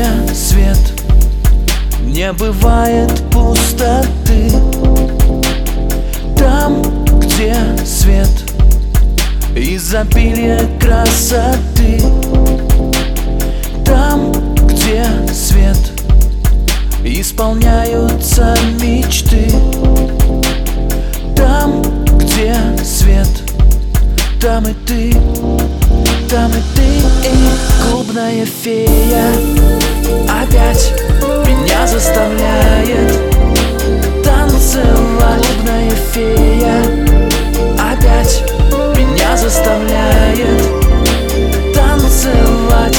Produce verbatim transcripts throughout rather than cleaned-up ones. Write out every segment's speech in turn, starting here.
где свет, не бывает пустоты. Там, где свет, изобилие красоты. Там, где свет, исполняются мечты. Там, где свет, там и ты, там и ты. И клубная фея опять меня заставляет танцевать. Клубная фея опять меня заставляет танцевать.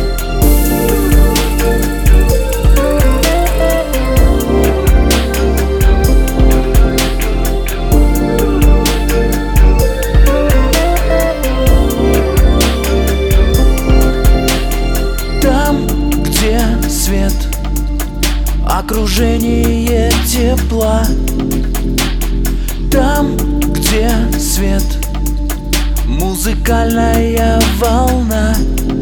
Там, где свет, окружение тепла. Там, где свет, музыкальная волна.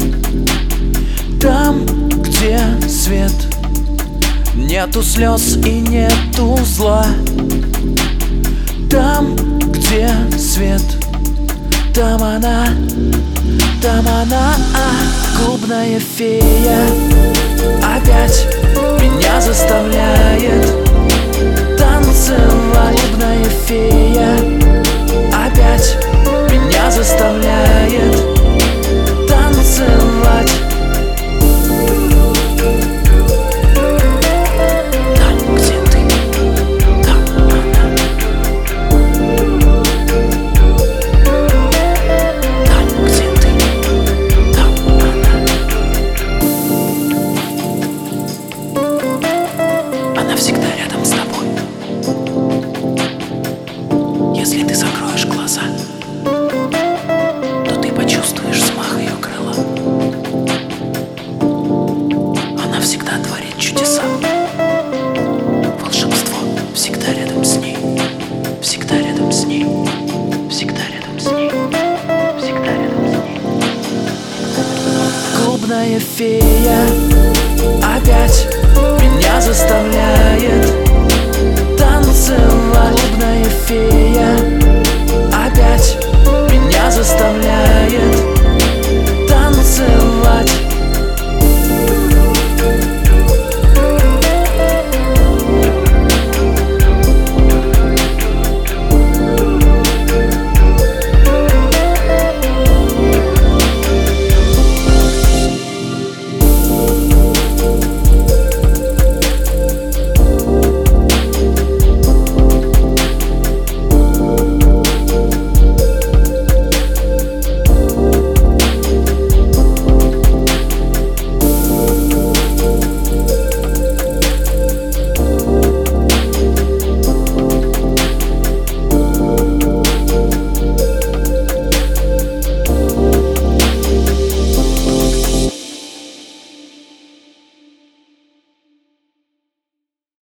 Там, где свет, нету слез и нету зла. Там, где свет, там она, там она. Клубная фея опять меня заставляет танцевать. Клубная фея опять меня заставляет танцевать. Там, где ты, там она. Там, где ты, там она. Она всегда рядом с тобой. Если ты закроешь глаза, то ты почувствуешь взмах ее крыла. Она всегда творит чудеса. Волшебство всегда рядом с ней. Всегда рядом с ней. Всегда рядом с ней. Всегда рядом с ней. Клубная фея опять меня заставляет танцевать. Клубная фея опять меня заставляет